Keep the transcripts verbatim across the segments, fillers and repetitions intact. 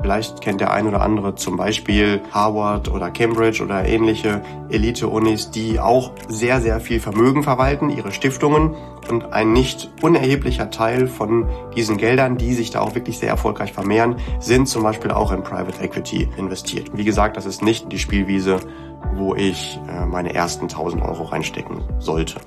Vielleicht kennt der ein oder andere zum Beispiel Harvard oder Cambridge oder ähnliche Elite-Unis, die auch sehr, sehr viel Vermögen verwalten, ihre Stiftungen. Und ein nicht unerheblicher Teil von diesen Geldern, die sich da auch wirklich sehr erfolgreich vermehren, sind zum Beispiel auch in Private Equity investiert. Wie gesagt, das ist nicht die Spielwiese, wo ich meine ersten tausend Euro reinstecken sollte.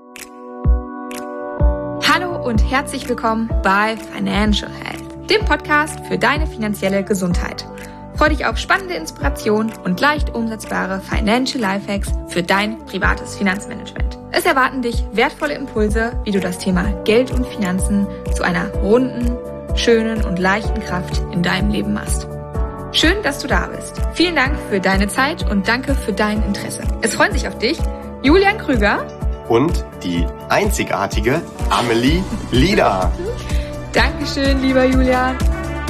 Hallo und herzlich willkommen bei Financial Health, dem Podcast für deine finanzielle Gesundheit. Freu dich auf spannende Inspiration und leicht umsetzbare Financial Lifehacks für dein privates Finanzmanagement. Es erwarten dich wertvolle Impulse, wie du das Thema Geld und Finanzen zu einer runden, schönen und leichten Kraft in deinem Leben machst. Schön, dass du da bist. Vielen Dank für deine Zeit und danke für dein Interesse. Es freuen sich auf dich Julian Krüger und die einzigartige Amelie Lieder. Dankeschön, lieber Julian.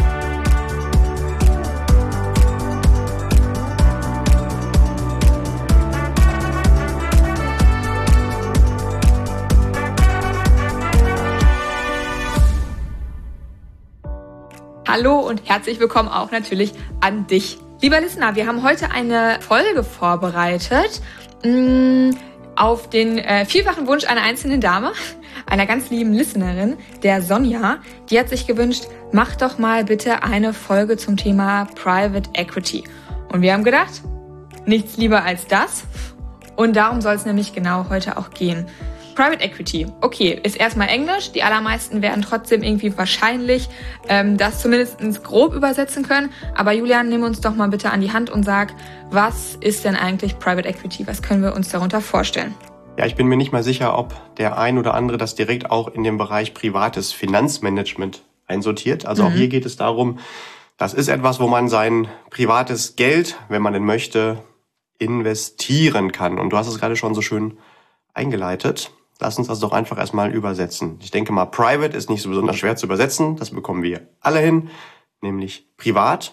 Hallo und herzlich willkommen auch natürlich an dich. Lieber Listener, wir haben heute eine Folge vorbereitet mh, auf den äh, vielfachen Wunsch einer einzelnen Dame, einer ganz lieben Listenerin, der Sonja. Die hat sich gewünscht, mach doch mal bitte eine Folge zum Thema Private Equity. Und wir haben gedacht, nichts lieber als das. Und darum soll es nämlich genau heute auch gehen. Private Equity, okay, ist erstmal Englisch. Die allermeisten werden trotzdem irgendwie wahrscheinlich ähm, das zumindest grob übersetzen können. Aber Julian, nimm uns doch mal bitte an die Hand und sag, was ist denn eigentlich Private Equity? Was können wir uns darunter vorstellen? Ja, ich bin mir nicht mal sicher, ob der ein oder andere das direkt auch in den Bereich privates Finanzmanagement einsortiert. Also mhm. auch hier geht es darum, das ist etwas, wo man sein privates Geld, wenn man denn möchte, investieren kann. Und du hast es gerade schon so schön eingeleitet. Lass uns das doch einfach erstmal übersetzen. Ich denke mal, Private ist nicht so besonders schwer zu übersetzen. Das bekommen wir alle hin, nämlich privat.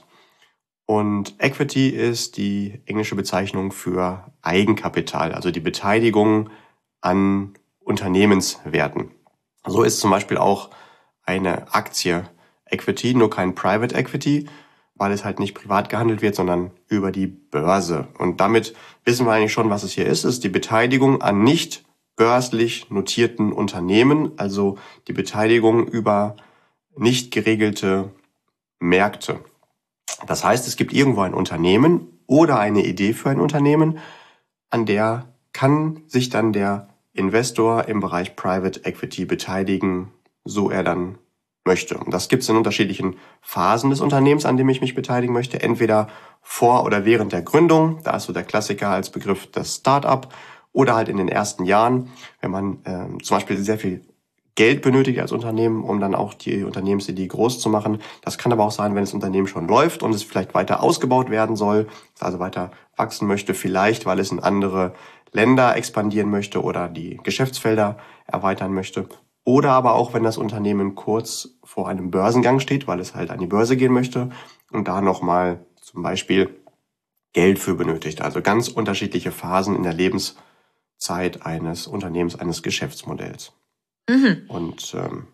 Und Equity ist die englische Bezeichnung für Eigenkapital, also die Beteiligung an Unternehmenswerten. So ist zum Beispiel auch eine Aktie Equity, nur kein Private Equity, weil es halt nicht privat gehandelt wird, sondern über die Börse. Und damit wissen wir eigentlich schon, was es hier ist. Es ist die Beteiligung an nicht börslich notierten Unternehmen, also die Beteiligung über nicht geregelte Märkte. Das heißt, es gibt irgendwo ein Unternehmen oder eine Idee für ein Unternehmen, an der kann sich dann der Investor im Bereich Private Equity beteiligen, so er dann möchte. Und das gibt es in unterschiedlichen Phasen des Unternehmens, an dem ich mich beteiligen möchte. Entweder vor oder während der Gründung, da ist so der Klassiker als Begriff das Start-up, oder halt in den ersten Jahren, wenn man äh, zum Beispiel sehr viel Geld benötigt als Unternehmen, um dann auch die Unternehmensidee groß zu machen. Das kann aber auch sein, wenn das Unternehmen schon läuft und es vielleicht weiter ausgebaut werden soll, also weiter wachsen möchte, vielleicht weil es in andere Länder expandieren möchte oder die Geschäftsfelder erweitern möchte. Oder aber auch, wenn das Unternehmen kurz vor einem Börsengang steht, weil es halt an die Börse gehen möchte und da nochmal zum Beispiel Geld für benötigt. Also ganz unterschiedliche Phasen in der Lebenszeit eines Unternehmens, eines Geschäftsmodells. Mhm. Und ähm,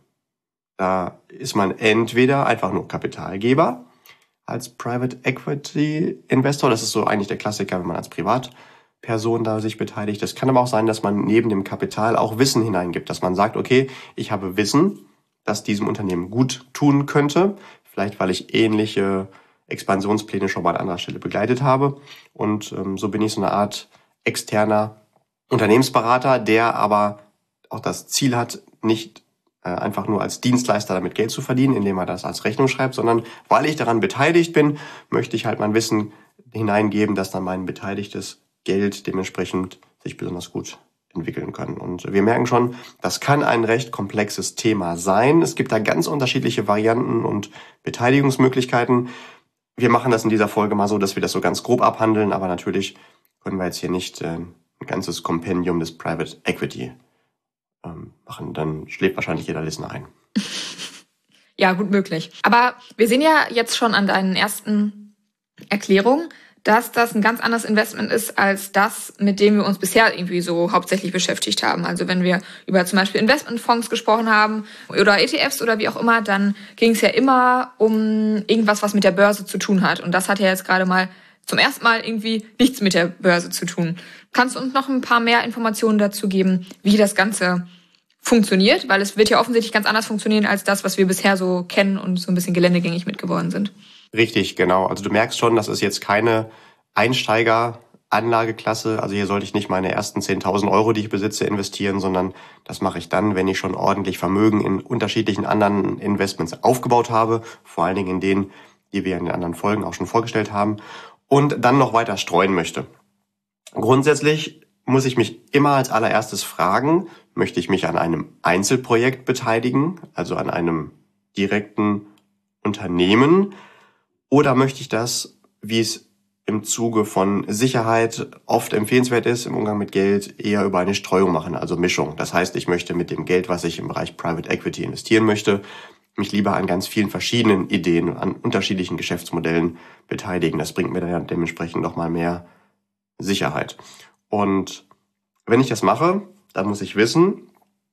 da ist man entweder einfach nur Kapitalgeber als Private Equity Investor. Das ist so eigentlich der Klassiker, wenn man als Privatperson da sich beteiligt. Es kann aber auch sein, dass man neben dem Kapital auch Wissen hineingibt, dass man sagt, okay, ich habe Wissen, das diesem Unternehmen gut tun könnte, vielleicht weil ich ähnliche Expansionspläne schon mal an anderer Stelle begleitet habe. Und ähm, so bin ich so eine Art externer Unternehmensberater, der aber auch das Ziel hat, nicht äh, einfach nur als Dienstleister damit Geld zu verdienen, indem er das als Rechnung schreibt, sondern weil ich daran beteiligt bin, möchte ich halt mein Wissen hineingeben, dass dann mein beteiligtes Geld dementsprechend sich besonders gut entwickeln kann. Und wir merken schon, das kann ein recht komplexes Thema sein. Es gibt da ganz unterschiedliche Varianten und Beteiligungsmöglichkeiten. Wir machen das in dieser Folge mal so, dass wir das so ganz grob abhandeln, aber natürlich können wir jetzt hier nicht äh, ein ganzes Kompendium des Private Equity ähm, machen. Dann schläft wahrscheinlich jeder Listener ein. Ja, gut möglich. Aber wir sehen ja jetzt schon an deinen ersten Erklärungen, dass das ein ganz anderes Investment ist als das, mit dem wir uns bisher irgendwie so hauptsächlich beschäftigt haben. Also wenn wir über zum Beispiel Investmentfonds gesprochen haben oder E T Fs oder wie auch immer, dann ging es ja immer um irgendwas, was mit der Börse zu tun hat. Und das hat ja jetzt gerade mal zum ersten Mal irgendwie nichts mit der Börse zu tun. Kannst du uns noch ein paar mehr Informationen dazu geben, wie das Ganze funktioniert? Weil es wird ja offensichtlich ganz anders funktionieren als das, was wir bisher so kennen und so ein bisschen geländegängig mitgeworden sind. Richtig, genau. Also du merkst schon, das ist jetzt keine Einsteiger-Anlageklasse. Also hier sollte ich nicht meine ersten zehntausend Euro, die ich besitze, investieren, sondern das mache ich dann, wenn ich schon ordentlich Vermögen in unterschiedlichen anderen Investments aufgebaut habe. Vor allen Dingen in denen, die wir in den anderen Folgen auch schon vorgestellt haben. Und dann noch weiter streuen möchte. Grundsätzlich muss ich mich immer als allererstes fragen, möchte ich mich an einem Einzelprojekt beteiligen, also an einem direkten Unternehmen, oder möchte ich das, wie es im Zuge von Sicherheit oft empfehlenswert ist, im Umgang mit Geld eher über eine Streuung machen, also Mischung. Das heißt, ich möchte mit dem Geld, was ich im Bereich Private Equity investieren möchte, mich lieber an ganz vielen verschiedenen Ideen, an unterschiedlichen Geschäftsmodellen beteiligen. Das bringt mir dann dementsprechend nochmal mehr Sicherheit. Und wenn ich das mache, dann muss ich wissen,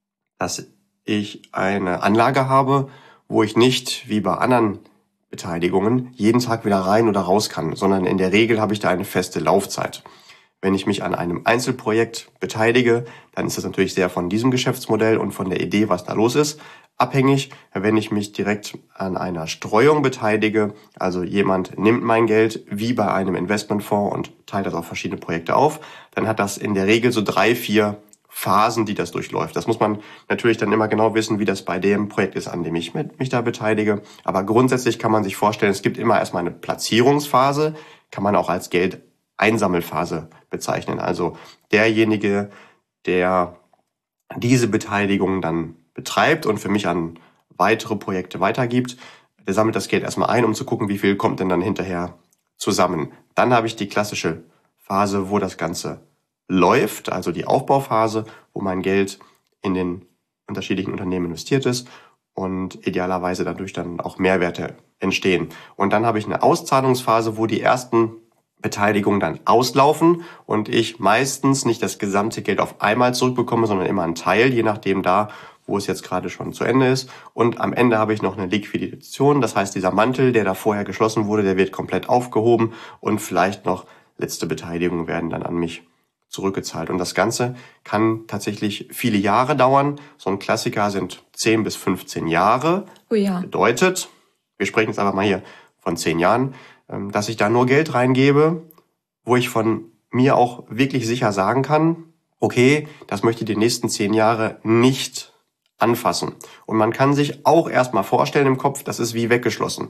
dass ich eine Anlage habe, wo ich nicht wie bei anderen Beteiligungen jeden Tag wieder rein oder raus kann, sondern in der Regel habe ich da eine feste Laufzeit. Wenn ich mich an einem Einzelprojekt beteilige, dann ist das natürlich sehr von diesem Geschäftsmodell und von der Idee, was da los ist, abhängig. Wenn ich mich direkt an einer Streuung beteilige, also jemand nimmt mein Geld wie bei einem Investmentfonds und teilt das auf verschiedene Projekte auf, dann hat das in der Regel so drei, vier Phasen, die das durchläuft. Das muss man natürlich dann immer genau wissen, wie das bei dem Projekt ist, an dem ich mich da beteilige. Aber grundsätzlich kann man sich vorstellen, es gibt immer erstmal eine Platzierungsphase, kann man auch als Geldeinsammelphase bezeichnen. Also derjenige, der diese Beteiligung dann betreibt und für mich an weitere Projekte weitergibt, der sammelt das Geld erstmal ein, um zu gucken, wie viel kommt denn dann hinterher zusammen. Dann habe ich die klassische Phase, wo das Ganze läuft, also die Aufbauphase, wo mein Geld in den unterschiedlichen Unternehmen investiert ist und idealerweise dadurch dann auch Mehrwerte entstehen. Und dann habe ich eine Auszahlungsphase, wo die ersten Beteiligungen dann auslaufen und ich meistens nicht das gesamte Geld auf einmal zurückbekomme, sondern immer einen Teil, je nachdem da, wo es jetzt gerade schon zu Ende ist. Und am Ende habe ich noch eine Liquidation, das heißt, dieser Mantel, der da vorher geschlossen wurde, der wird komplett aufgehoben und vielleicht noch letzte Beteiligungen werden dann an mich zurückgezahlt. Und das Ganze kann tatsächlich viele Jahre dauern. So ein Klassiker sind zehn bis fünfzehn Jahre. Oh ja. Bedeutet, wir sprechen jetzt aber mal hier von zehn Jahren, dass ich da nur Geld reingebe, wo ich von mir auch wirklich sicher sagen kann, okay, das möchte ich die nächsten zehn Jahre nicht anfassen. Und man kann sich auch erstmal vorstellen im Kopf, das ist wie weggeschlossen.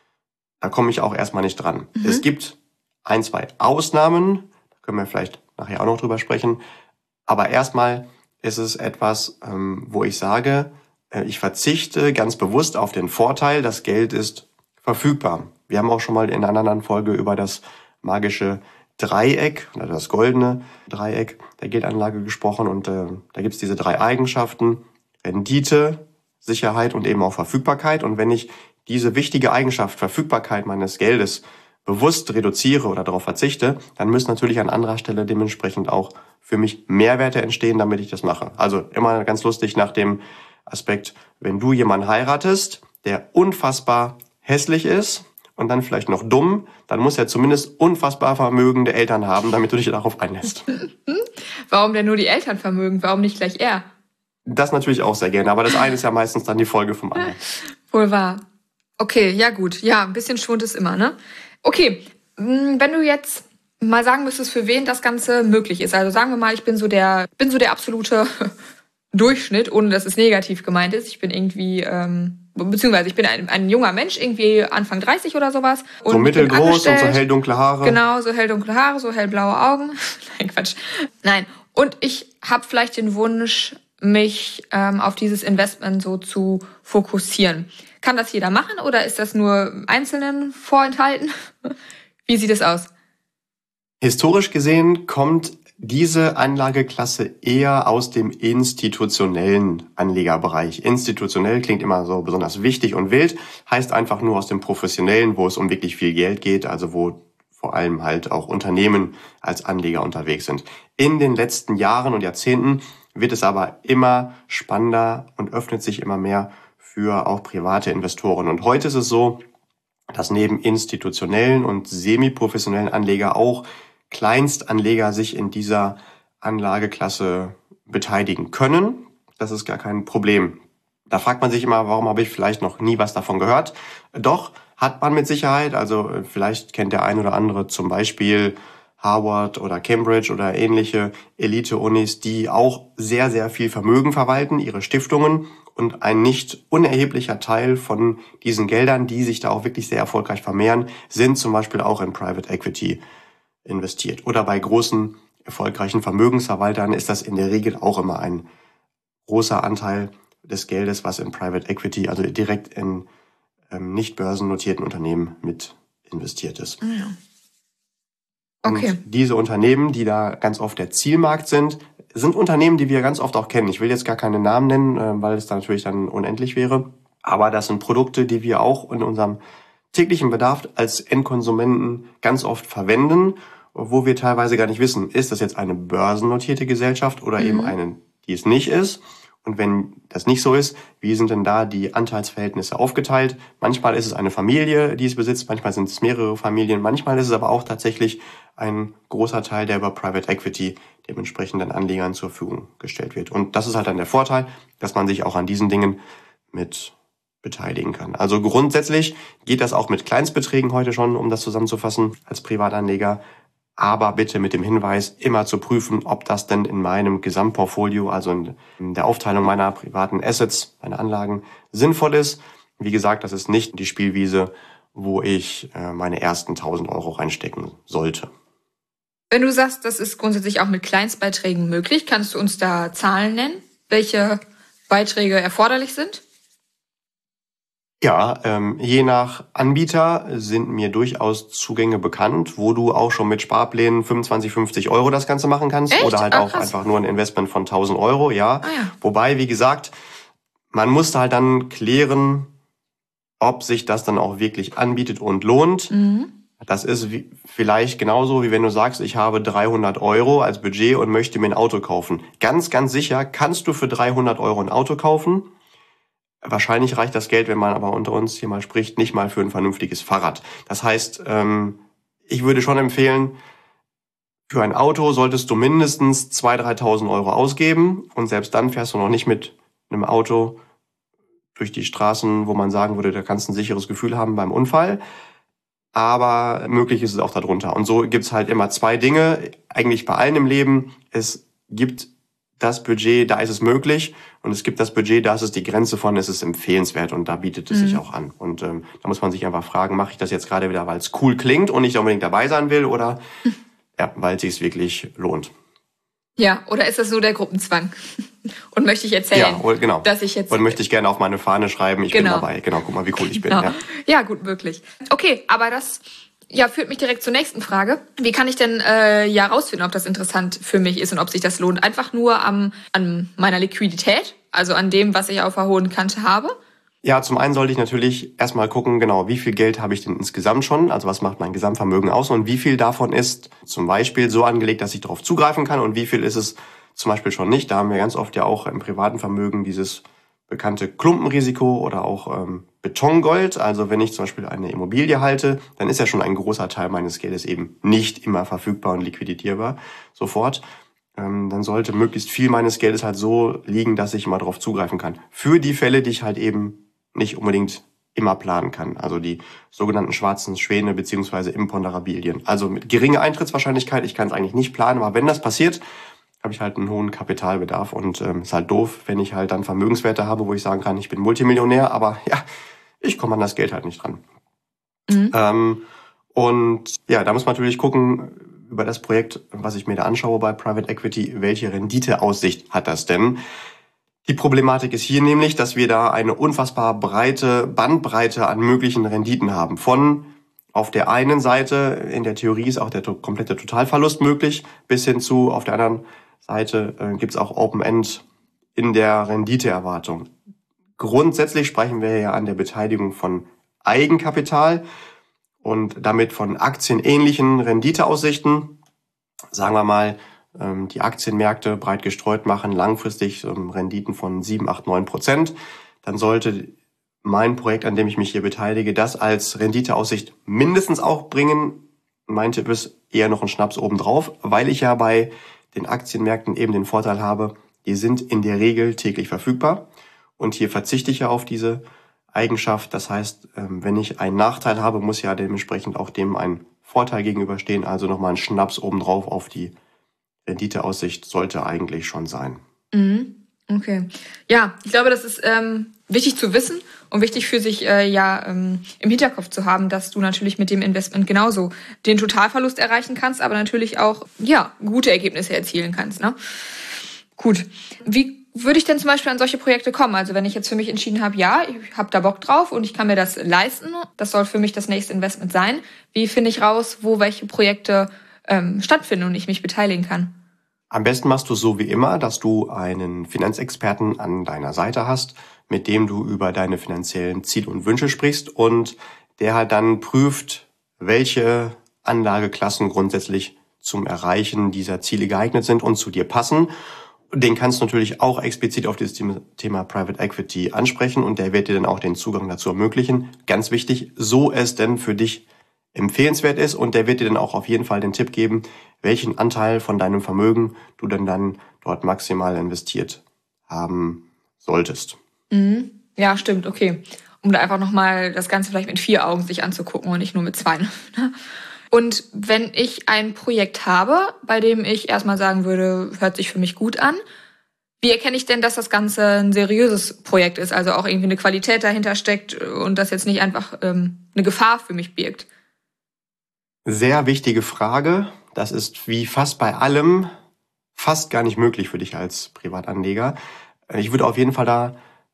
Da komme ich auch erstmal nicht dran. Mhm. Es gibt ein, zwei Ausnahmen, da können wir vielleicht nachher auch noch drüber sprechen. Aber erstmal ist es etwas, wo ich sage, ich verzichte ganz bewusst auf den Vorteil, das Geld ist verfügbar. Wir haben auch schon mal in einer anderen Folge über das magische Dreieck oder das goldene Dreieck der Geldanlage gesprochen. Und äh, da gibt es diese drei Eigenschaften: Rendite, Sicherheit und eben auch Verfügbarkeit. Und wenn ich diese wichtige Eigenschaft, Verfügbarkeit meines Geldes, bewusst reduziere oder darauf verzichte, dann müssen natürlich an anderer Stelle dementsprechend auch für mich Mehrwerte entstehen, damit ich das mache. Also immer ganz lustig nach dem Aspekt, wenn du jemanden heiratest, der unfassbar hässlich ist und dann vielleicht noch dumm, dann muss er zumindest unfassbar vermögende Eltern haben, damit du dich darauf einlässt. Warum denn nur die Eltern vermögen? Warum nicht gleich er? Das natürlich auch sehr gerne, aber das eine ist ja meistens dann die Folge vom anderen. Wohl wahr. Okay, ja gut. Ja, ein bisschen Schwund ist immer, ne? Okay, wenn du jetzt mal sagen müsstest, für wen das Ganze möglich ist. Also sagen wir mal, ich bin so der, bin so der absolute Durchschnitt, ohne dass es negativ gemeint ist. Ich bin irgendwie, ähm, beziehungsweise ich bin ein, ein junger Mensch, irgendwie Anfang dreißig oder sowas. Und so mittelgroß und so helldunkle Haare. Genau, so helldunkle Haare, so hellblaue Augen. Nein, Quatsch. Nein. Und ich habe vielleicht den Wunsch, mich ähm, auf dieses Investment so zu fokussieren. Kann das jeder machen oder ist das nur Einzelnen vorenthalten? Wie sieht es aus? Historisch gesehen kommt diese Anlageklasse eher aus dem institutionellen Anlegerbereich. Institutionell klingt immer so besonders wichtig und wild, heißt einfach nur aus dem professionellen, wo es um wirklich viel Geld geht, also wo vor allem halt auch Unternehmen als Anleger unterwegs sind. In den letzten Jahren und Jahrzehnten wird es aber immer spannender und öffnet sich immer mehr für auch private Investoren. Und heute ist es so, dass neben institutionellen und semi-professionellen Anleger auch Kleinstanleger sich in dieser Anlageklasse beteiligen können. Das ist gar kein Problem. Da fragt man sich immer, warum habe ich vielleicht noch nie was davon gehört? Doch, hat man mit Sicherheit. Also vielleicht kennt der ein oder andere zum Beispiel Harvard oder Cambridge oder ähnliche Elite-Unis, die auch sehr, sehr viel Vermögen verwalten, ihre Stiftungen. Und ein nicht unerheblicher Teil von diesen Geldern, die sich da auch wirklich sehr erfolgreich vermehren, sind zum Beispiel auch in Private Equity investiert. Oder bei großen, erfolgreichen Vermögensverwaltern ist das in der Regel auch immer ein großer Anteil des Geldes, was in Private Equity, also direkt in ähm, nicht börsennotierten Unternehmen mit investiert ist. Ja. Okay. Und diese Unternehmen, die da ganz oft der Zielmarkt sind, sind Unternehmen, die wir ganz oft auch kennen. Ich will jetzt gar keine Namen nennen, weil es da natürlich dann unendlich wäre. Aber das sind Produkte, die wir auch in unserem täglichen Bedarf als Endkonsumenten ganz oft verwenden, wo wir teilweise gar nicht wissen, ist das jetzt eine börsennotierte Gesellschaft oder mhm. eben eine, die es nicht ist. Und wenn das nicht so ist, wie sind denn da die Anteilsverhältnisse aufgeteilt? Manchmal ist es eine Familie, die es besitzt, manchmal sind es mehrere Familien, manchmal ist es aber auch tatsächlich ein großer Teil, der über Private Equity dementsprechenden Anlegern zur Verfügung gestellt wird. Und das ist halt dann der Vorteil, dass man sich auch an diesen Dingen mit beteiligen kann. Also grundsätzlich geht das auch mit Kleinstbeträgen heute schon, um das zusammenzufassen, als Privatanleger. Aber bitte mit dem Hinweis, immer zu prüfen, ob das denn in meinem Gesamtportfolio, also in der Aufteilung meiner privaten Assets, meiner Anlagen, sinnvoll ist. Wie gesagt, das ist nicht die Spielwiese, wo ich meine ersten tausend Euro reinstecken sollte. Wenn du sagst, das ist grundsätzlich auch mit Kleinstbeiträgen möglich, kannst du uns da Zahlen nennen, welche Beiträge erforderlich sind? Ja, ähm, je nach Anbieter sind mir durchaus Zugänge bekannt, wo du auch schon mit Sparplänen fünfundzwanzig, fünfzig Euro das Ganze machen kannst. Echt? Oder halt Ach, auch krass. einfach nur ein Investment von tausend Euro, ja. Ah, ja. Wobei, wie gesagt, man muss halt dann klären, ob sich das dann auch wirklich anbietet und lohnt. Mhm. Das ist wie, vielleicht genauso, wie wenn du sagst, ich habe dreihundert Euro als Budget und möchte mir ein Auto kaufen. Ganz, ganz sicher kannst du für dreihundert Euro ein Auto kaufen. Wahrscheinlich reicht das Geld, wenn man aber unter uns hier mal spricht, nicht mal für ein vernünftiges Fahrrad. Das heißt, ähm, ich würde schon empfehlen, für ein Auto solltest du mindestens zweitausend, dreitausend Euro ausgeben. Und selbst dann fährst du noch nicht mit einem Auto durch die Straßen, wo man sagen würde, da kannst du ein sicheres Gefühl haben beim Unfall. Aber möglich ist es auch darunter. Und so gibt's halt immer zwei Dinge, eigentlich bei allen im Leben. Es gibt das Budget, da ist es möglich. Und es gibt das Budget, da ist es die Grenze von, es ist empfehlenswert. Und da bietet es mhm. sich auch an. Und ähm, da muss man sich einfach fragen, mache ich das jetzt gerade wieder, weil es cool klingt und ich unbedingt dabei sein will? Oder ja, weil es sich wirklich lohnt. Ja, oder ist das so der Gruppenzwang? Und möchte ich erzählen, ja, genau. dass ich jetzt... Und möchte ich gerne auf meine Fahne schreiben, ich genau. bin dabei. Genau, guck mal, wie cool ich bin. Genau. Ja. ja, gut möglich. Okay, aber das ja führt mich direkt zur nächsten Frage. Wie kann ich denn äh, ja rausfinden, ob das interessant für mich ist und ob sich das lohnt? Einfach nur am, an meiner Liquidität, also an dem, was ich auf der hohen Kante habe? Ja, zum einen sollte ich natürlich erstmal gucken, genau, wie viel Geld habe ich denn insgesamt schon, also was macht mein Gesamtvermögen aus und wie viel davon ist zum Beispiel so angelegt, dass ich darauf zugreifen kann und wie viel ist es zum Beispiel schon nicht. Da haben wir ganz oft ja auch im privaten Vermögen dieses bekannte Klumpenrisiko oder auch ähm, Betongold. Also wenn ich zum Beispiel eine Immobilie halte, dann ist ja schon ein großer Teil meines Geldes eben nicht immer verfügbar und liquidierbar sofort. Ähm, dann sollte möglichst viel meines Geldes halt so liegen, dass ich mal darauf zugreifen kann. Für die Fälle, die ich halt eben nicht unbedingt immer planen kann. Also die sogenannten schwarzen Schwäne beziehungsweise Imponderabilien. Also mit geringer Eintrittswahrscheinlichkeit, ich kann es eigentlich nicht planen, aber wenn das passiert, habe ich halt einen hohen Kapitalbedarf und ähm, ist halt doof, wenn ich halt dann Vermögenswerte habe, wo ich sagen kann, ich bin Multimillionär, aber ja, ich komme an das Geld halt nicht dran. Mhm. Ähm, und ja, da muss man natürlich gucken, über das Projekt, was ich mir da anschaue bei Private Equity, welche Renditeaussicht hat das denn? Die Problematik ist hier nämlich, dass wir da eine unfassbar breite Bandbreite an möglichen Renditen haben. Von auf der einen Seite, in der Theorie ist auch der to- komplette Totalverlust möglich, bis hin zu, auf der anderen Seite äh, gibt es auch Open-End in der Renditeerwartung. Grundsätzlich sprechen wir ja an der Beteiligung von Eigenkapital und damit von aktienähnlichen Renditeaussichten, sagen wir mal, die Aktienmärkte breit gestreut machen, langfristig Renditen von sieben, acht, neun Prozent, dann sollte mein Projekt, an dem ich mich hier beteilige, das als Renditeaussicht mindestens auch bringen. Mein Tipp ist eher noch ein Schnaps obendrauf, weil ich ja bei den Aktienmärkten eben den Vorteil habe, die sind in der Regel täglich verfügbar. Und hier verzichte ich ja auf diese Eigenschaft. Das heißt, wenn ich einen Nachteil habe, muss ja dementsprechend auch dem ein Vorteil gegenüberstehen. Also nochmal ein Schnaps obendrauf auf die Renditeaussicht sollte eigentlich schon sein. Mhm. Okay. Ja, ich glaube, das ist ähm, wichtig zu wissen und wichtig für sich äh, ja ähm, im Hinterkopf zu haben, dass du natürlich mit dem Investment genauso den Totalverlust erreichen kannst, aber natürlich auch ja gute Ergebnisse erzielen kannst. Ne? Gut. Wie würde ich denn zum Beispiel an solche Projekte kommen? Also wenn ich jetzt für mich entschieden habe, ja, ich habe da Bock drauf und ich kann mir das leisten, das soll für mich das nächste Investment sein. Wie finde ich raus, wo welche Projekte ähm, stattfinden und ich mich beteiligen kann? Am besten machst du es so wie immer, dass du einen Finanzexperten an deiner Seite hast, mit dem du über deine finanziellen Ziele und Wünsche sprichst und der halt dann prüft, welche Anlageklassen grundsätzlich zum Erreichen dieser Ziele geeignet sind und zu dir passen. Den kannst du natürlich auch explizit auf dieses Thema Private Equity ansprechen und der wird dir dann auch den Zugang dazu ermöglichen. Ganz wichtig, so es denn für dich empfehlenswert ist und der wird dir dann auch auf jeden Fall den Tipp geben, welchen Anteil von deinem Vermögen du denn dann dort maximal investiert haben solltest. Mhm. Ja, stimmt, okay. Um da einfach nochmal das Ganze vielleicht mit vier Augen sich anzugucken und nicht nur mit zwei. Und wenn ich ein Projekt habe, bei dem ich erstmal sagen würde, hört sich für mich gut an, wie erkenne ich denn, dass das Ganze ein seriöses Projekt ist, also auch irgendwie eine Qualität dahinter steckt und das jetzt nicht einfach ähm, eine Gefahr für mich birgt? Sehr wichtige Frage. Das ist wie fast bei allem fast gar nicht möglich für dich als Privatanleger. Ich würde auf jeden Fall da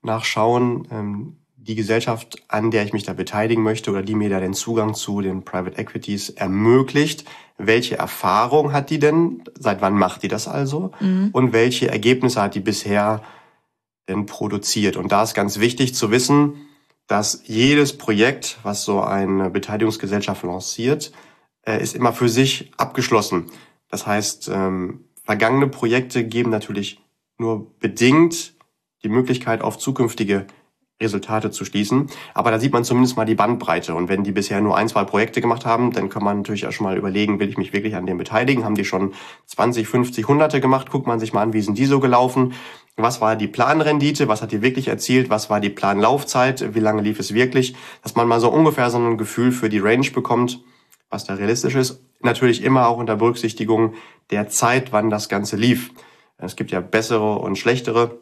nachschauen, die Gesellschaft, an der ich mich da beteiligen möchte oder die mir da den Zugang zu den Private Equities ermöglicht. Welche Erfahrung hat die denn? Seit wann macht die das also? Mhm. Und welche Ergebnisse hat die bisher denn produziert? Und da ist ganz wichtig zu wissen, dass jedes Projekt, was so eine Beteiligungsgesellschaft lanciert, ist immer für sich abgeschlossen. Das heißt, ähm, vergangene Projekte geben natürlich nur bedingt die Möglichkeit, auf zukünftige Resultate zu schließen. Aber da sieht man zumindest mal die Bandbreite. Und wenn die bisher nur ein, zwei Projekte gemacht haben, dann kann man natürlich auch schon mal überlegen, will ich mich wirklich an dem beteiligen? Haben die schon zwanzig, fünfzig, hunderte gemacht? Guckt man sich mal an, wie sind die so gelaufen? Was war die Planrendite? Was hat die wirklich erzielt? Was war die Planlaufzeit? Wie lange lief es wirklich? Dass man mal so ungefähr so ein Gefühl für die Range bekommt, was da realistisch ist. Natürlich immer auch unter Berücksichtigung der Zeit, wann das Ganze lief. Es gibt ja bessere und schlechtere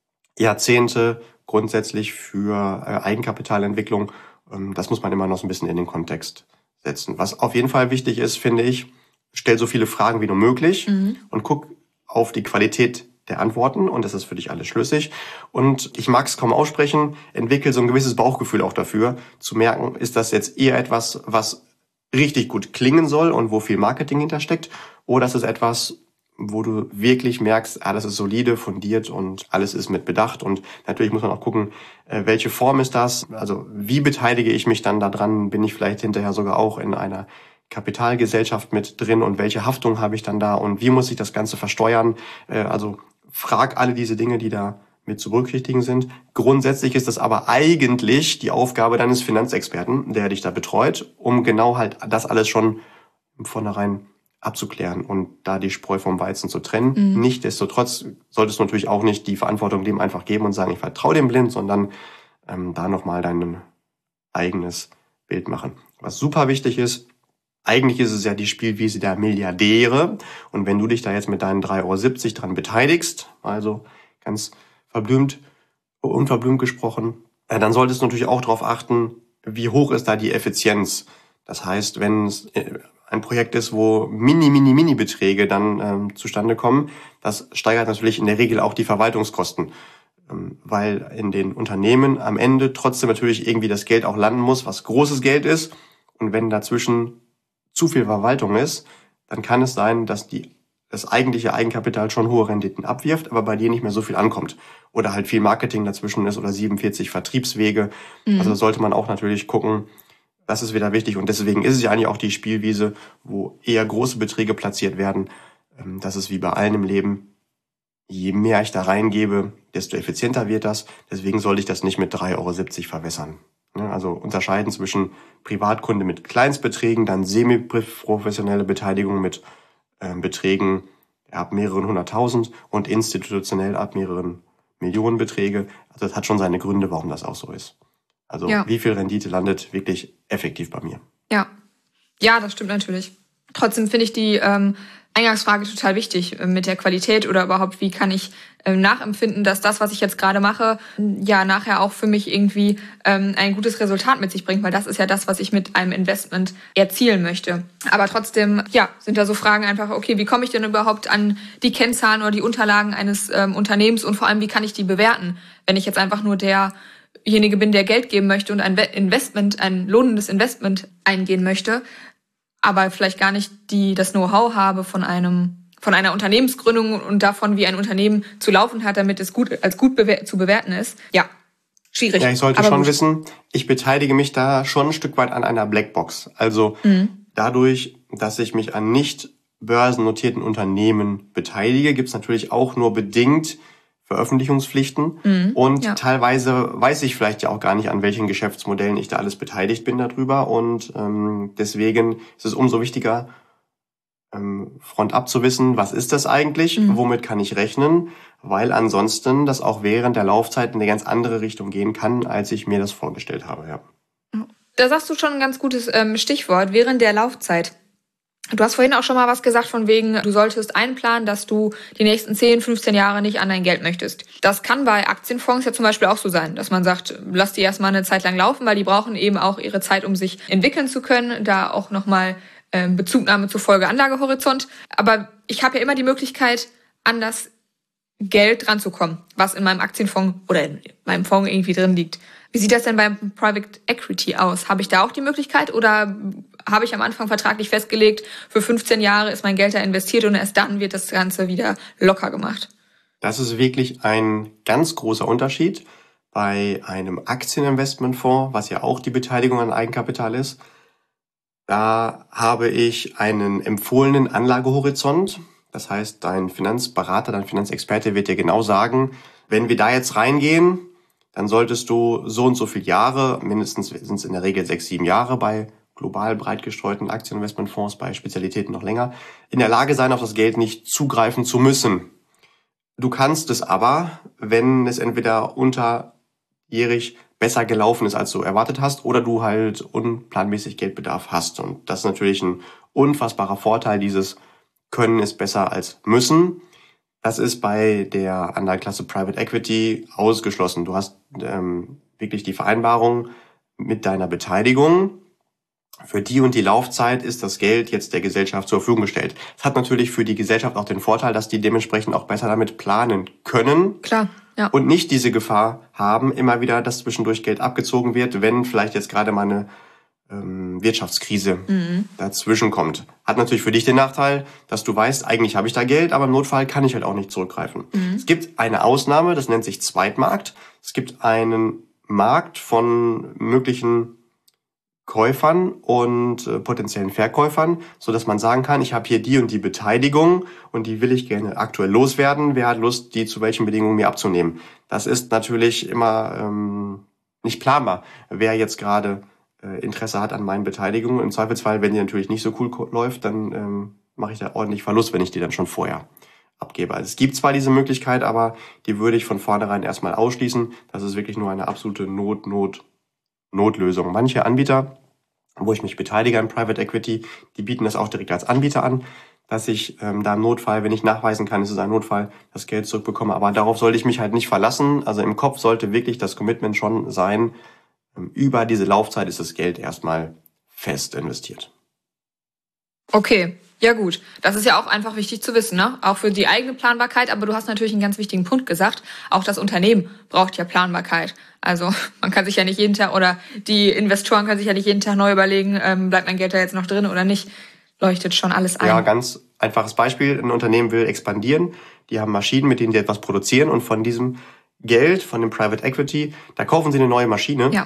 Jahrzehnte grundsätzlich für Eigenkapitalentwicklung. Das muss man immer noch so ein bisschen in den Kontext setzen. Was auf jeden Fall wichtig ist, finde ich, stell so viele Fragen wie nur möglich mhm. und guck auf die Qualität der Antworten und das ist für dich alles schlüssig. Und ich mag es kaum aussprechen, entwickel so ein gewisses Bauchgefühl auch dafür, zu merken, ist das jetzt eher etwas, was richtig gut klingen soll und wo viel Marketing hintersteckt, oder ist es etwas, wo du wirklich merkst, ah, das ist solide, fundiert und alles ist mit Bedacht. Und natürlich muss man auch gucken, welche Form ist das? Also wie beteilige ich mich dann daran? Bin ich vielleicht hinterher sogar auch in einer Kapitalgesellschaft mit drin und welche Haftung habe ich dann da und wie muss ich das Ganze versteuern? Also frag alle diese Dinge, die da mit zu berücksichtigen sind. Grundsätzlich ist das aber eigentlich die Aufgabe deines Finanzexperten, der dich da betreut, um genau halt das alles schon im Vornherein abzuklären und da die Spreu vom Weizen zu trennen. Mhm. Nichtsdestotrotz solltest du natürlich auch nicht die Verantwortung dem einfach geben und sagen, ich vertraue dem blind, sondern ähm, da nochmal dein eigenes Bild machen. Was super wichtig ist, eigentlich ist es ja die Spielwiese der Milliardäre und wenn du dich da jetzt mit deinen drei Euro siebzig dran beteiligst, also ganz verblümt, unverblümt gesprochen, äh, dann solltest du natürlich auch darauf achten, wie hoch ist da die Effizienz. Das heißt, wenn es äh, ein Projekt ist, wo mini, mini, mini Beträge dann ähm, zustande kommen, das steigert natürlich in der Regel auch die Verwaltungskosten, ähm, weil in den Unternehmen am Ende trotzdem natürlich irgendwie das Geld auch landen muss, was großes Geld ist. Und wenn dazwischen zu viel Verwaltung ist, dann kann es sein, dass die das eigentliche Eigenkapital schon hohe Renditen abwirft, aber bei dir nicht mehr so viel ankommt. Oder halt viel Marketing dazwischen ist oder siebenundvierzig Vertriebswege. Mhm. Also da sollte man auch natürlich gucken, Das ist wieder wichtig und deswegen ist es ja eigentlich auch die Spielwiese, wo eher große Beträge platziert werden. Das ist wie bei allen im Leben. Je mehr ich da reingebe, desto effizienter wird das. Deswegen sollte ich das nicht mit drei Euro siebzig verwässern. Also unterscheiden zwischen Privatkunde mit Kleinstbeträgen, dann semi-professionelle Beteiligung mit äh, Beträgen ab mehreren hunderttausend und institutionell ab mehreren Millionen Beträge. Also das hat schon seine Gründe, warum das auch so ist. Also ja. Wie viel Rendite landet wirklich effektiv bei mir? Ja, ja, das stimmt natürlich. Trotzdem finde ich die ähm, Eingangsfrage total wichtig äh, mit der Qualität oder überhaupt, wie kann ich äh, nachempfinden, dass das, was ich jetzt gerade mache, ja nachher auch für mich irgendwie ähm, ein gutes Resultat mit sich bringt, weil das ist ja das, was ich mit einem Investment erzielen möchte. Aber trotzdem, ja, sind da so Fragen einfach, okay, wie komme ich denn überhaupt an die Kennzahlen oder die Unterlagen eines ähm, Unternehmens und vor allem, wie kann ich die bewerten, wenn ich jetzt einfach nur derjenige bin, der Geld geben möchte und ein Investment, ein lohnendes Investment eingehen möchte, aber vielleicht gar nicht die das Know-how habe von einem von einer Unternehmensgründung und davon, wie ein Unternehmen zu laufen hat, damit es gut als gut bewer- zu bewerten ist. Ja, schwierig. Ja, ich sollte aber schon gut wissen, ich beteilige mich da schon ein Stück weit an einer Blackbox. Also mhm. dadurch, dass ich mich an nicht börsennotierten Unternehmen beteilige, gibt es natürlich auch nur bedingt Veröffentlichungspflichten mhm, und ja. teilweise weiß ich vielleicht ja auch gar nicht, an welchen Geschäftsmodellen ich da alles beteiligt bin darüber und ähm, deswegen ist es umso wichtiger, ähm, frontab zu wissen, was ist das eigentlich, mhm. womit kann ich rechnen, weil ansonsten das auch während der Laufzeit in eine ganz andere Richtung gehen kann, als ich mir das vorgestellt habe. Ja. Da sagst du schon ein ganz gutes ähm, Stichwort, während der Laufzeit. Du hast vorhin auch schon mal was gesagt von wegen, du solltest einplanen, dass du die nächsten zehn, fünfzehn Jahre nicht an dein Geld möchtest. Das kann bei Aktienfonds ja zum Beispiel auch so sein, dass man sagt, lass die erstmal eine Zeit lang laufen, weil die brauchen eben auch ihre Zeit, um sich entwickeln zu können, da auch nochmal äh, Bezugnahme zur Folgeanlagehorizont. Aber ich habe ja immer die Möglichkeit, an das Geld ranzukommen, was in meinem Aktienfonds oder in meinem Fonds irgendwie drin liegt. Wie sieht das denn beim Private Equity aus? Habe ich da auch die Möglichkeit oder habe ich am Anfang vertraglich festgelegt, für fünfzehn Jahre ist mein Geld da investiert und erst dann wird das Ganze wieder locker gemacht? Das ist wirklich ein ganz großer Unterschied. Bei einem Aktieninvestmentfonds, was ja auch die Beteiligung an Eigenkapital ist, da habe ich einen empfohlenen Anlagehorizont. Das heißt, dein Finanzberater, dein Finanzexperte wird dir genau sagen, wenn wir da jetzt reingehen, dann solltest du so und so viele Jahre, mindestens sind es in der Regel sechs, sieben Jahre bei global breit gestreuten Aktieninvestmentfonds, bei Spezialitäten noch länger, in der Lage sein, auf das Geld nicht zugreifen zu müssen. Du kannst es aber, wenn es entweder unterjährig besser gelaufen ist, als du erwartet hast, oder du halt unplanmäßig Geldbedarf hast. Und das ist natürlich ein unfassbarer Vorteil, dieses Können ist besser als müssen. Das ist bei der Anlageklasse Private Equity ausgeschlossen. Du hast ähm, wirklich die Vereinbarung mit deiner Beteiligung. Für die und die Laufzeit ist das Geld jetzt der Gesellschaft zur Verfügung gestellt. Es hat natürlich für die Gesellschaft auch den Vorteil, dass die dementsprechend auch besser damit planen können. Klar, ja. Und nicht diese Gefahr haben, immer wieder, dass zwischendurch Geld abgezogen wird, wenn vielleicht jetzt gerade mal eine ähm, Wirtschaftskrise mhm. dazwischen kommt. Hat natürlich für dich den Nachteil, dass du weißt, eigentlich habe ich da Geld, aber im Notfall kann ich halt auch nicht zurückgreifen. Mhm. Es gibt eine Ausnahme, das nennt sich Zweitmarkt. Es gibt einen Markt von möglichen Käufern und äh, potenziellen Verkäufern, so dass man sagen kann, ich habe hier die und die Beteiligung und die will ich gerne aktuell loswerden. Wer hat Lust, die zu welchen Bedingungen mir abzunehmen? Das ist natürlich immer ähm, nicht planbar, wer jetzt gerade äh, Interesse hat an meinen Beteiligungen. Im Zweifelsfall, wenn die natürlich nicht so cool läuft, dann ähm, mache ich da ordentlich Verlust, wenn ich die dann schon vorher abgebe. Also es gibt zwar diese Möglichkeit, aber die würde ich von vornherein erstmal ausschließen. Das ist wirklich nur eine absolute Not, Not, Notlösung. Manche Anbieter, wo ich mich beteilige an Private Equity, die bieten das auch direkt als Anbieter an, dass ich ähm, da im Notfall, wenn ich nachweisen kann, es ist ein Notfall, das Geld zurückbekomme. Aber darauf sollte ich mich halt nicht verlassen. Also im Kopf sollte wirklich das Commitment schon sein, ähm, über diese Laufzeit ist das Geld erstmal fest investiert. Okay, ja gut. Das ist ja auch einfach wichtig zu wissen, ne? Auch für die eigene Planbarkeit. Aber du hast natürlich einen ganz wichtigen Punkt gesagt. Auch das Unternehmen braucht ja Planbarkeit. Also man kann sich ja nicht jeden Tag, oder die Investoren können sich ja nicht jeden Tag neu überlegen, ähm, bleibt mein Geld da jetzt noch drin oder nicht. Leuchtet schon alles ein. Ja, ganz einfaches Beispiel. Ein Unternehmen will expandieren. Die haben Maschinen, mit denen sie etwas produzieren. Und von diesem Geld, von dem Private Equity, da kaufen sie eine neue Maschine. Ja.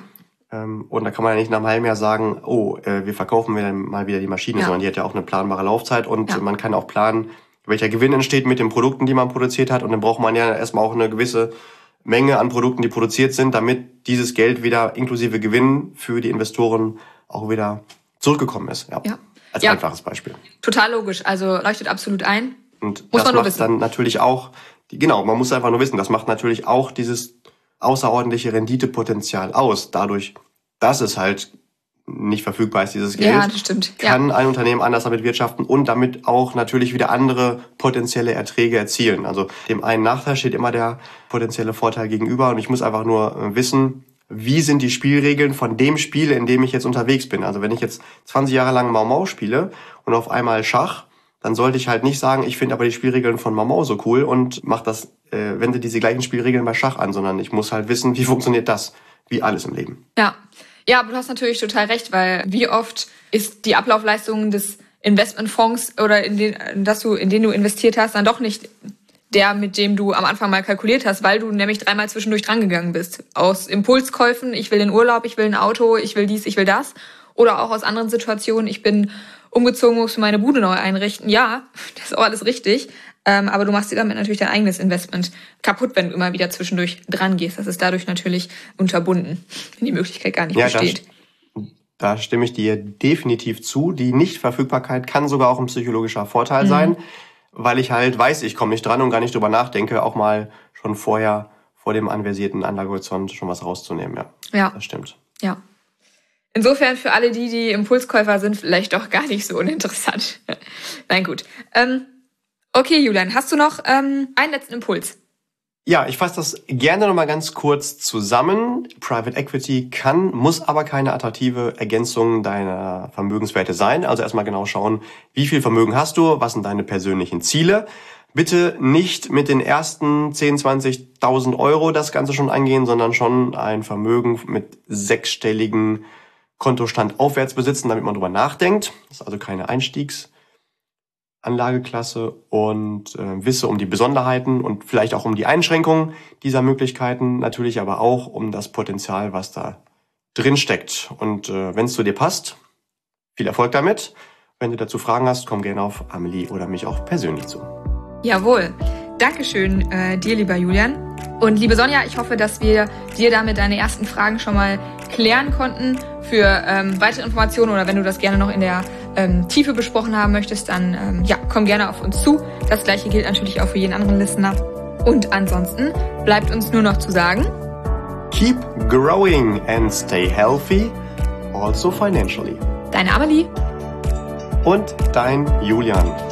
Und da kann man ja nicht nach einem halben Jahr sagen, oh, wir verkaufen wir dann mal wieder die Maschine, ja. sondern die hat ja auch eine planbare Laufzeit und ja. man kann auch planen, welcher Gewinn entsteht mit den Produkten, die man produziert hat. Und dann braucht man ja erstmal auch eine gewisse Menge an Produkten, die produziert sind, damit dieses Geld wieder inklusive Gewinn für die Investoren auch wieder zurückgekommen ist. Ja. ja. Als ja. einfaches Beispiel. Total logisch, also leuchtet absolut ein. Und muss das man nur macht wissen. Dann natürlich auch, genau, man muss einfach nur wissen, das macht natürlich auch dieses außerordentliche Renditepotenzial aus. Dadurch, dass es halt nicht verfügbar ist, dieses Geld, ja, das stimmt. kann ja. ein Unternehmen anders damit wirtschaften und damit auch natürlich wieder andere potenzielle Erträge erzielen. Also dem einen Nachteil steht immer der potenzielle Vorteil gegenüber und ich muss einfach nur wissen, wie sind die Spielregeln von dem Spiel, in dem ich jetzt unterwegs bin. Also wenn ich jetzt zwanzig Jahre lang Mau Mau spiele und auf einmal Schach, dann sollte ich halt nicht sagen, ich finde aber die Spielregeln von Mau Mau so cool und mach das, äh, wende diese gleichen Spielregeln bei Schach an, sondern ich muss halt wissen, wie funktioniert das, wie alles im Leben. Ja, ja, aber du hast natürlich total recht, weil wie oft ist die Ablaufleistung des Investmentfonds oder in den, dass du, in den du investiert hast, dann doch nicht der, mit dem du am Anfang mal kalkuliert hast, weil du nämlich dreimal zwischendurch drangegangen bist. Aus Impulskäufen, ich will den Urlaub, ich will ein Auto, ich will dies, ich will das. Oder auch aus anderen Situationen, ich bin umgezogen, muss meine Bude neu einrichten. Ja, das ist auch alles richtig. Ähm, aber du machst dir damit natürlich dein eigenes Investment kaputt, wenn du immer wieder zwischendurch dran gehst. Das ist dadurch natürlich unterbunden, wenn die Möglichkeit gar nicht ja, besteht. Da, da stimme ich dir definitiv zu. Die Nichtverfügbarkeit kann sogar auch ein psychologischer Vorteil mhm. sein, weil ich halt weiß, ich komme nicht dran und gar nicht drüber nachdenke, auch mal schon vorher vor dem anversierten Anlagehorizont schon was rauszunehmen. Ja, ja. Das stimmt. Ja. Insofern für alle die, die Impulskäufer sind, vielleicht doch gar nicht so uninteressant. Nein, gut. Ähm, okay, Julian, hast du noch ähm, einen letzten Impuls? Ja, ich fasse das gerne nochmal ganz kurz zusammen. Private Equity kann, muss aber keine attraktive Ergänzung deiner Vermögenswerte sein. Also erstmal genau schauen, wie viel Vermögen hast du, was sind deine persönlichen Ziele. Bitte nicht mit den ersten zehn, zwanzigtausend Euro das Ganze schon angehen, sondern schon ein Vermögen mit sechsstelligen Kontostand aufwärts besitzen, damit man drüber nachdenkt. Das ist also keine Einstiegsanlageklasse und äh, wisse um die Besonderheiten und vielleicht auch um die Einschränkungen dieser Möglichkeiten, natürlich aber auch um das Potenzial, was da drin steckt. Und äh, wenn es zu dir passt, viel Erfolg damit. Wenn du dazu Fragen hast, komm gerne auf Amelie oder mich auch persönlich zu. Jawohl. Dankeschön äh, dir, lieber Julian. Und liebe Sonja, ich hoffe, dass wir dir damit deine ersten Fragen schon mal klären konnten. Für ähm, weitere Informationen oder wenn du das gerne noch in der ähm, Tiefe besprochen haben möchtest, dann ähm, ja, komm gerne auf uns zu. Das gleiche gilt natürlich auch für jeden anderen Listener. Und ansonsten bleibt uns nur noch zu sagen: Keep growing and stay healthy, also financially. Deine Amelie und dein Julian.